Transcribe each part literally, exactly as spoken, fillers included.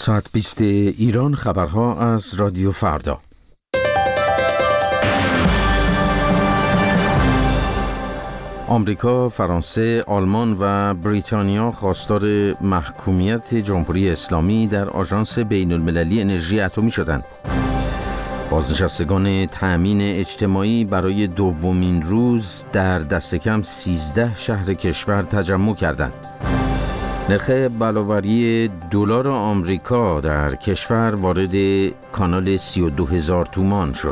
ساعت بیست ایران، خبرها از رادیو فردا. آمریکا، فرانسه، آلمان و بریتانیا خواستار محکومیت جمهوری اسلامی در آژانس بین المللی انرژی اتمی شدند. بازنشستگان تأمین اجتماعی برای دومین روز در دست کم سیزده شهر کشور تجمع کردند. نرخ بلاوری دلار آمریکا در کشور وارد کانال سی و دو هزار تومان شد.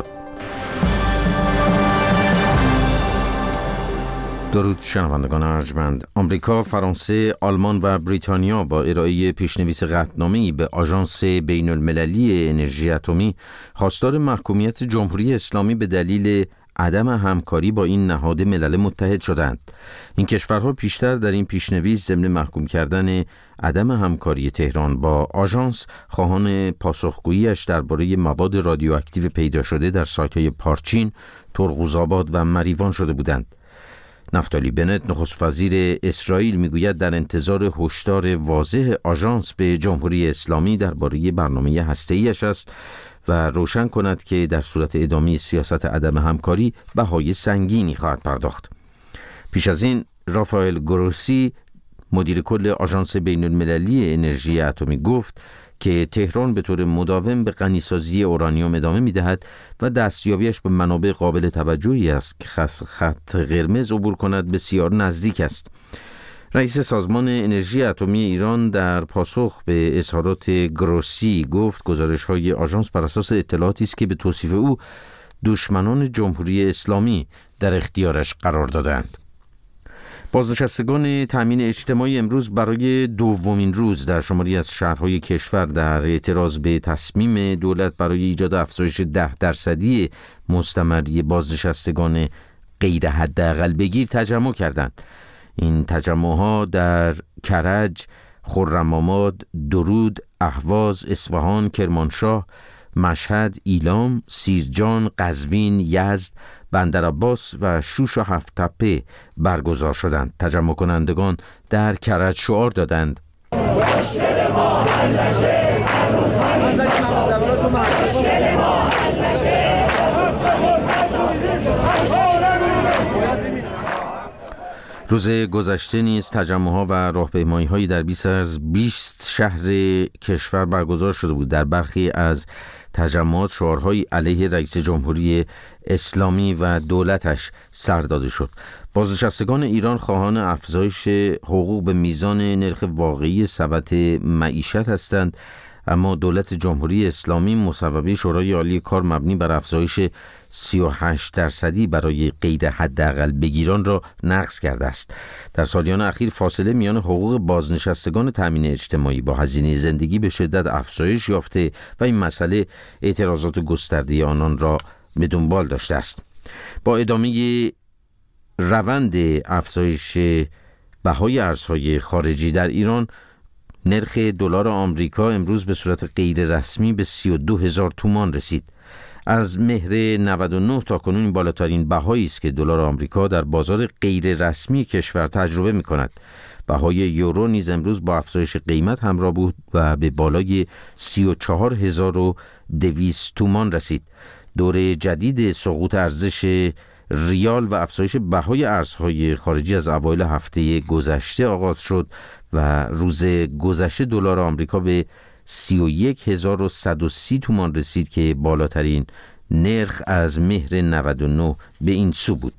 درود شنوندگان ارجمند. آمریکا، فرانسه، آلمان و بریتانیا با ارائه پیشنویس قطعنامه‌ای به آژانس بین المللی انرژی اتمی خواستار محکومیت جمهوری اسلامی به دلیل عدم همکاری با این نهاد ملل متحد شدند. این کشورها پیشتر در این پیشنویس ضمن محکوم کردن عدم همکاری تهران با آژانس خواهان پاسخگویی‌اش درباره مواد رادیواکتیو پیدا شده در سایت‌های پارچین، ترقوزآباد و مریوان شده بودند. نفتالی بنت، نخست وزیر اسرائیل، میگوید در انتظار هشدار واضح آژانس به جمهوری اسلامی درباره برنامه هسته‌ایش است و روشن کند که در صورت ادامه سیاست عدم همکاری بهای سنگینی خواهد پرداخت. پیش از این رافائل گروسی، مدیر کل آژانس بین المللی انرژی اتمی، گفت که تهران به طور مداوم به غنیسازی اورانیوم ادامه می‌دهد و دستیابیش به منابع قابل توجهی است که خط قرمز عبور کند بسیار نزدیک است. رئیس سازمان انرژی اتمی ایران در پاسخ به اظهارات گروسی گفت گزارش‌های آژانس بر اساس اطلاعاتی است که به توصیف او دشمنان جمهوری اسلامی در اختیارش قرار دادند. بازنشستگان تأمین اجتماعی امروز برای دومین روز در شماری از شهرهای کشور در اعتراض به تصمیم دولت برای ایجاد افزایش ده درصدی مستمری بازنشستگان غیر حداقل بگیر تجمع کردند. این تجمعها در کرج، خرم‌آباد، درود، اهواز، اصفهان، کرمانشاه، مشهد، ایلام، سیرجان، قزوین، یزد، بندرعباس و شوش و هفت‌تپه برگزار شدند. تجمع کنندگان در کرج شعار دادند: مشکل ما حل نشه، هنوز همین مشکل ما حل نشه. روز گذشته نیز تجمع‌ها و راهپیمایی‌هایی در بیست از بیست شهر کشور برگزار شده بود. در برخی از تجمعات شعارهایی علیه رئیس جمهوری اسلامی و دولتش سر داده شد. بازنشستگان ایران خواهان افزایش حقوق به میزان نرخ واقعی سبد معیشت هستند، اما دولت جمهوری اسلامی مصوبه شورای عالی کار مبنی بر افزایش سی و هشت درصدی برای غیر حداقل بگیران را نقض کرده است. در سالیان اخیر فاصله میان حقوق بازنشستگان تامین اجتماعی با هزینه زندگی به شدت افزایش یافته و این مسئله اعتراضات گسترده آنان را به دنبال داشته است. با ادامه روند افزایش بهای ارزهای خارجی در ایران، نرخ دلار آمریکا امروز به صورت غیر رسمی به سی و دو هزار تومان رسید. از مهر نود و نه تا کنون این بالاترین بهایی است که دلار آمریکا در بازار غیر رسمی کشور تجربه می کند. بهای یورو نیز امروز با افزایش قیمت همراه بود و به بالای سی و چهار هزار و دویست تومان رسید. دور جدید سقوط ارزش ریال و افزایش بهای ارزهای خارجی از اوایل هفته گذشته آغاز شد و روز گذشته دلار آمریکا به سی و یک هزار و صد و سی تومان رسید که بالاترین نرخ از مهر نود و نه به این سو بود.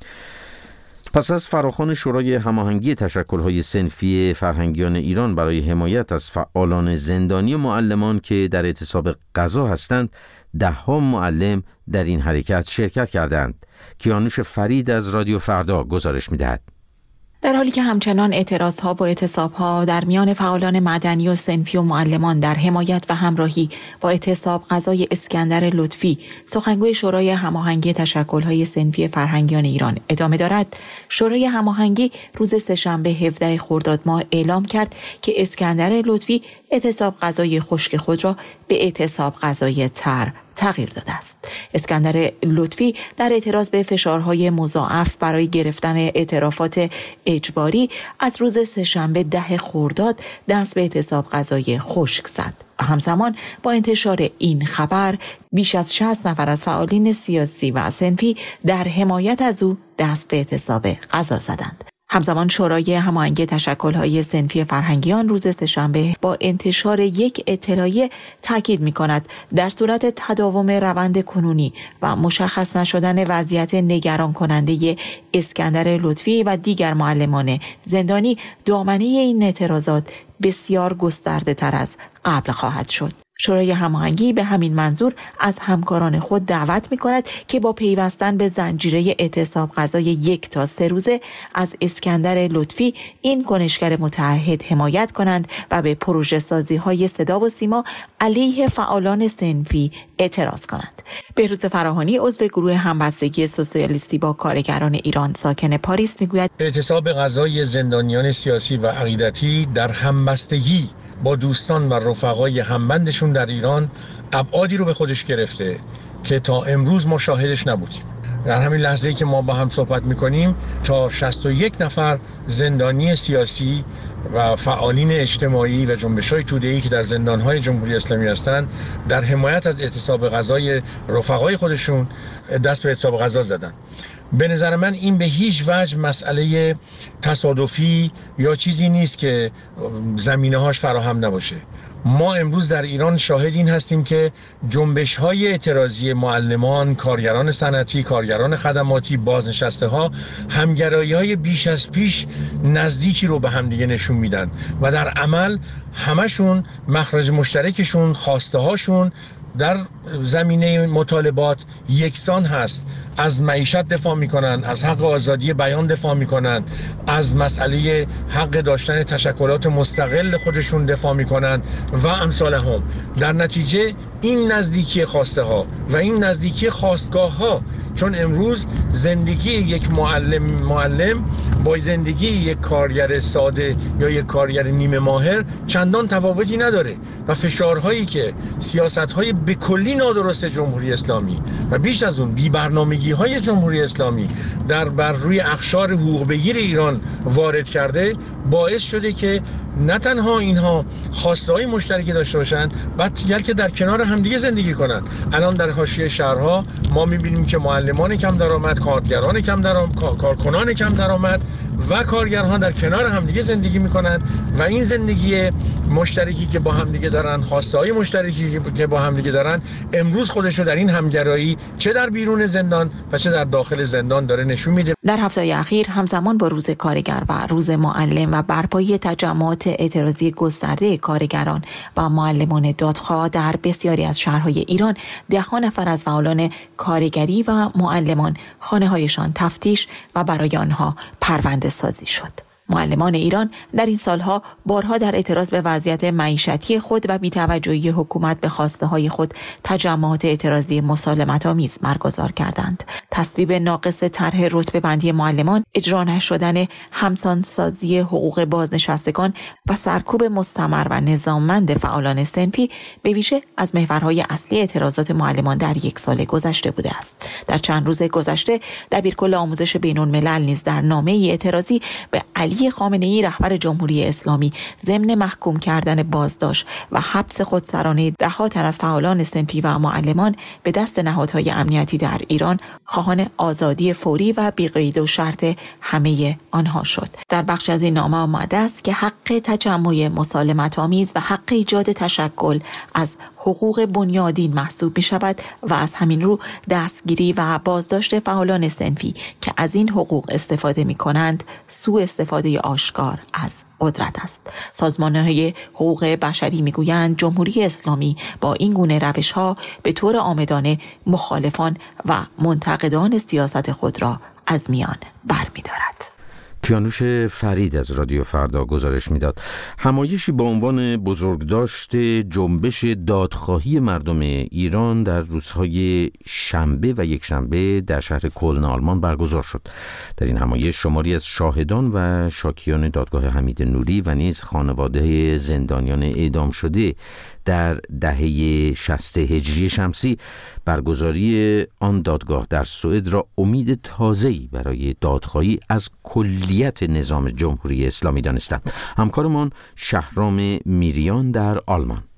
پس از فراخوان شورای هماهنگی تشکل‌های صنفی فرهنگیان ایران برای حمایت از فعالان زندانی و معلمان که در اعتصاب غذا هستند، ده‌ها معلم در این حرکت شرکت کردند. کیانوش فرید از رادیو فردا گزارش می‌دهد. در حالی که همچنان اعتراضها و اعتصابها در میان فعالان مدنی و صنفی و معلمان در حمایت و همراهی با اعتصاب غذای اسکندر لطفی، سخنگوی شورای هماهنگی تشکل‌های صنفی فرهنگیان ایران ادامه دارد، شورای هماهنگی روز سه‌شنبه هفدهم خرداد ماه اعلام کرد که اسکندر لطفی اعتصاب غذای خشک خود را به اعتصاب غذای تر تغییر داده است. اسکندر لطفی در اعتراض به فشارهای مضاعف برای گرفتن اعترافات اجباری از روز سه‌شنبه ده خرداد دست به اعتصاب غذای خشک زد. و همزمان با انتشار این خبر بیش از شصت نفر از فعالین سیاسی و صنفی در حمایت از او دست به اعتصاب غذا زدند. همزمان شورای هماهنگی تشکل‌های صنفی فرهنگیان روز سه‌شنبه با انتشار یک اطلاعیه تاکید می‌کند در صورت تداوم روند کنونی و مشخص نشدن وضعیت نگران کننده اسکندر لطفی و دیگر معلمان زندانی، دامنه این اعتراضات بسیار گسترده تر از قبل خواهد شد. شورای هماهنگی به همین منظور از همکاران خود دعوت می‌کند که با پیوستن به زنجیره اعتصاب غذای یک تا سه روزه از اسکندر لطفی، این کنشگر متعهد حمایت کنند و به پروژه سازی‌های صدا و سیما علیه فعالان صنفی اعتراض کنند. بهروز فراهانی عضو گروه همبستگی سوسیالیستی با کارگران ایران ساکن پاریس میگوید اعتصاب غذای زندانیان سیاسی و عقیدتی در همبستگی با دوستان و رفقای همبندشون در ایران ابعادی رو به خودش گرفته که تا امروز ما شاهدش نبودیم. در همین لحظه‌ای که ما با هم صحبت می‌کنیم تا شصت و یک نفر زندانی سیاسی و فعالین اجتماعی و جنبش‌های توده‌ای که در زندان‌های جمهوری اسلامی هستند در حمایت از اعتصاب غذای رفقای خودشون دست به اعتصاب غذا زدن. به نظر من این به هیچ وجه مسئله تصادفی یا چیزی نیست که زمینه‌هاش فراهم نباشه. ما امروز در ایران شاهد این هستیم که جنبش‌های اعتراضی معلمان، کارگران صنعتی، کارگران خدماتی، بازنشسته‌ها همگرایی‌های بیش از پیش نزدیکی رو به همدیگه نشون میدن و در عمل همشون مخرج مشترکشون، خواسته‌هاشون در زمینه مطالبات یکسان هست. از معیشت دفاع میکنن، از حق آزادی بیان دفاع میکنن، از مسئله حق داشتن تشکلات مستقل خودشون دفاع میکنن و امثال هم. در نتیجه این نزدیکی خواسته ها و این نزدیکی خواستگاه ها، چون امروز زندگی یک معلم معلم با زندگی یک کارگر ساده یا یک کارگر نیمه ماهر چندان تفاوتی نداره و فشارهایی که سیاست‌های به کلی نادرست جمهوری اسلامی و بیش از اون بی‌برنامگی‌های جمهوری اسلامی در بر روی اقشار حقوق بگیر ایران وارد کرده، باعث شده که نه تنها اینها خواسته‌های مشترکی داشته باشند، بلکه در کنار همدیگه زندگی کنند. الان در حاشیه شهرها ما می‌بینیم که معلمان کم درآمد، کارگران کم درآمد، کارکنان کم درآمد و کارگران در کنار همدیگه زندگی می‌کنند و این زندگی مشترکی که با همدیگه دارن، خواسته‌های مشترکی که با همدیگه دارن، امروز خودش رو در این همگرایی چه در بیرون زندان و چه در داخل زندان داره نشون میده. در هفته‌های اخیر همزمان با روز کارگر و روز معلم و برپایی تجمعات اعتراضی گسترده کارگران و معلمان دادخواه در بسیاری از شهرهای ایران، ده ها نفر از فعالان کارگری و معلمان خانه‌هایشان تفتیش و برای آنها پرونده سازی شد. معلمان ایران در این سالها بارها در اعتراض به وضعیت معیشتی خود و بی‌توجهی حکومت به خواسته‌های خود تجمعات اعتراضی مسالمت‌آمیز برگزار کردند. تصویب ناقص طرح رتبه بندی معلمان، اجرا نشدن همسانسازی حقوق بازنشستگان و سرکوب مستمر و نظاممند فعالان صنفی به ویژه از محورهای اصلی اعتراضات معلمان در یک سال گذشته بوده است. در چند روز گذشته دبیرکل آموزش بین‌الملل نیز در نامه‌ای اعتراضی به علی خامنه‌ای رهبر جمهوری اسلامی ضمن محکوم کردن بازداشت و حبس خودسرانه ده ها تن از فعالان صنفی و معلمان به دست نهادهای امنیتی در ایران خواهان آزادی فوری و بی‌قید و شرط همه آنها شد. در بخش از این نامه آمده است که حق تجمع مسالمت‌آمیز و حق ایجاد تشکل از حقوق بنیادین محسوب می شود و از همین رو دستگیری و بازداشت فعالان صنفی که از این حقوق استفاده می کنند سوء استفاده آشکار از قدرت است. سازمان‌های حقوق بشری می‌گویند جمهوری اسلامی با این گونه روش‌ها به طور عامدانه مخالفان و منتقدان سیاست خود را از میان برمی‌دارد. کیانوش فرید از رادیو فردا گزارش میداد. همایشی با عنوان بزرگداشت جنبش دادخواهی مردم ایران در روزهای شنبه و یکشنبه در شهر کلن آلمان برگزار شد. در این همایش شماری از شاهدان و شاکیان دادگاه حمید نوری و نیز خانواده زندانیان اعدام شده در دهه شصت هجری شمسی برگزاری آن دادگاه در سوئد را امید تازه‌ای برای دادخواهی از کلیت نظام جمهوری اسلامی دانستند. همکارمان شهرام میریان در آلمان.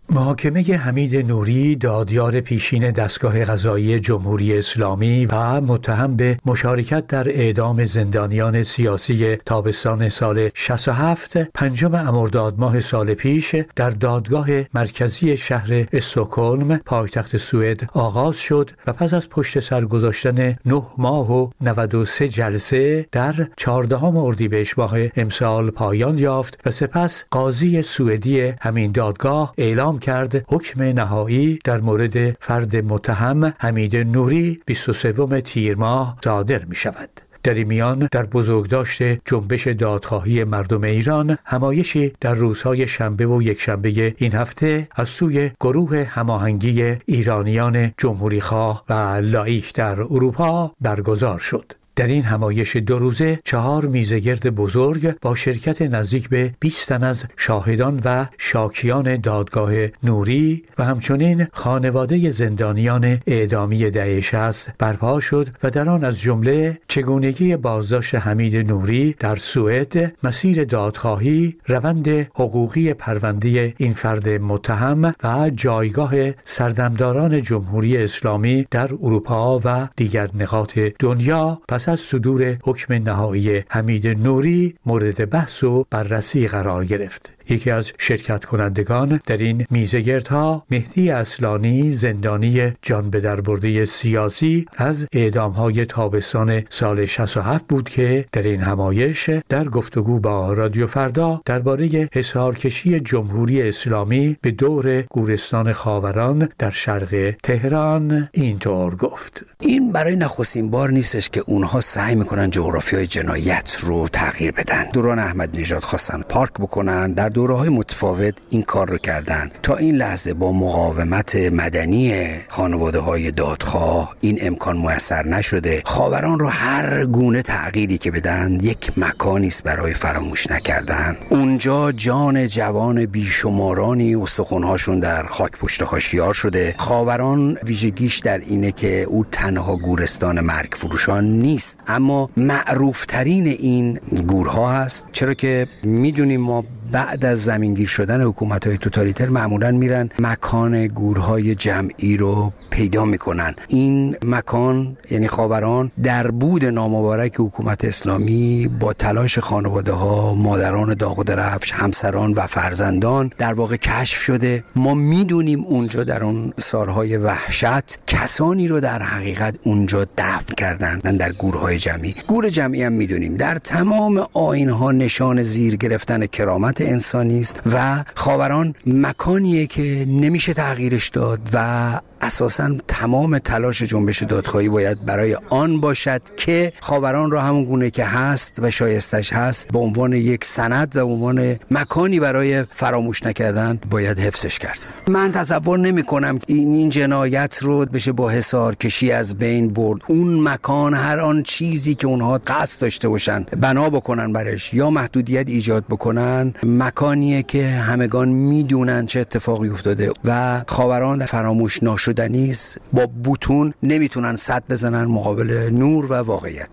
محاکمه حمید نوری، دادیار پیشین دستگاه قضایی جمهوری اسلامی و متهم به مشارکت در اعدام زندانیان سیاسی تابستان سال شصت و هفت، پنجم مرداد ماه سال پیش در دادگاه مرکزی شهر استکهلم پایتخت سوئد آغاز شد و پس از پشت سر گذاشتن نه ماه و نود و سه جلسه در چهاردهم اردیبهشت ماه امسال پایان یافت و سپس قاضی سوئدی همین دادگاه اعلام کرد حکم نهایی در مورد فرد متهم حمید نوری بیست و سوم تیر ماه صادر می شود. در این میان در بزرگداشت جنبش دادخواهی مردم ایران همایشی در روزهای شنبه و یکشنبه این هفته از سوی گروه هماهنگی ایرانیان جمهوریخواه و لایک در اروپا برگزار شد. در این همایش دو روزه چهار میزگرد بزرگ با شرکت نزدیک به بیست تن از شاهدان و شاکیان دادگاه نوری و همچنین خانواده زندانیان اعدامی دهه شصت برپا شد و در آن از جمله چگونگی بازداشت حمید نوری در سوئد، مسیر دادخواهی، روند حقوقی پرونده این فرد متهم و جایگاه سردمداران جمهوری اسلامی در اروپا و دیگر نقاط دنیا پس از صدور حکم نهایی حمید نوری مورد بحث و بررسی قرار گرفت. یکی از شرکت کنندگان در این میزگردها مهدی اصلانی، زندانی جان به در برده سیاسی از اعدام‌های تابستان سال شصت و هفت بود که در این همایش در گفتگو با رادیو فردا درباره حصارکشی جمهوری اسلامی به دور گورستان خاوران در شرق تهران اینطور گفت: این برای نخستین بار نیستش که اونها سعی میکنن جغرافیای جنایت رو تغییر بدن. دوران احمد نژاد خواستن پارک بکنن، در دوره‌های متفاوت این کار رو کردن. تا این لحظه با مقاومت مدنی خانواده‌های دادخواه این امکان میسر نشده. خاوران رو هر گونه تغییری که بدن یک مکانی است برای فراموش نکردن. اونجا جان جوان بیشمارانی استخوان‌هاشون در خاک پشت هاشیار شده. خاوران ویژگیش در اینه که او تنها گورستان مرگ فروشان نیست، اما معروف ترین این گورها هست، چرا که میدونیم ما بعد از زمینگیر شدن حکومت‌های توتالیتر معمولاً میرن مکان گورهای جمعی رو پیدا میکنن. این مکان یعنی خاوران در بود نامبارک حکومت اسلامی با تلاش خانواده‌ها، مادران داغ و درفش، همسران و فرزندان در واقع کشف شده. ما میدونیم اونجا در اون سالهای وحشت کسانی رو در حقیقت اونجا دفن کردن در گورهای جمعی. گور جمعی هم میدونیم در تمام آیین‌ها نشان زیر گرفتن کرامت انسانی است و خاوران مکانیه که نمیشه تغییرش داد و اساساً تمام تلاش جنبش دادخواهی باید برای آن باشد که خاوران را همون گونه که هست و شایستش هست به عنوان یک سند و به عنوان مکانی برای فراموش نکردن باید حفظش کرد. من تصور نمی کنم این, این جنایت رو بشه با حصارکشی از بین برد. اون مکان هر آن چیزی که اونها قصد داشته باشن بنا بکنن برش یا محدودیت ایجاد بکنن، مکانیه که همگان میدونن چه اتفاقی افتاده و خاوران فراموش ناشدنی است. با بوتون نمیتونن سد بزنن مقابل نور و واقعیت.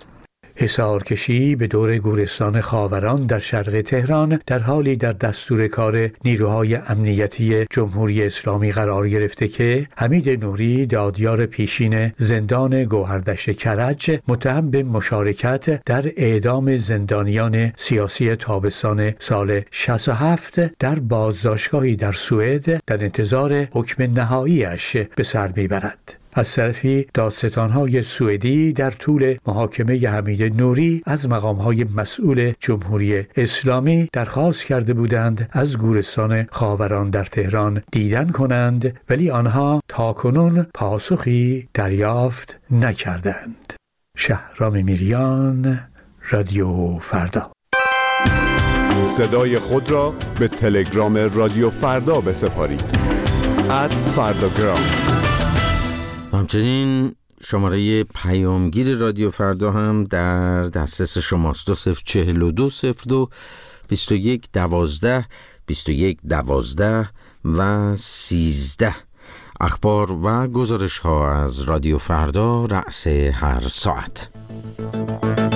حصارکشی به دور گورستان خاوران در شرق تهران در حالی در دستور کار نیروهای امنیتی جمهوری اسلامی قرار گرفته که حمید نوری، دادیار پیشین زندان گوهردشت کرج، متهم به مشارکت در اعدام زندانیان سیاسی تابستان سال شصت و هفت در بازداشتگاهی در سوئد در انتظار حکم نهاییش به سر میبرد. از طرفی دادستان‌های سوئدی در طول محاکمه حمید نوری از مقام‌های مسئول جمهوری اسلامی درخواست کرده بودند از گورستان خاوران در تهران دیدن کنند، ولی آنها تاکنون پاسخی دریافت نکردند. شهرام میریان، رادیو فردا. صدای خود را به تلگرام رادیو فردا بسپارید. ات فرداگرام. همچنین شماره پیامگیر رادیو فردا هم در دسترس شماست. دو صفر چهل و دو صفر دو بیست و یک دوازده بیست و یک دوازده و سیزده. اخبار و گزارش ها از رادیو فردا رأس هر ساعت.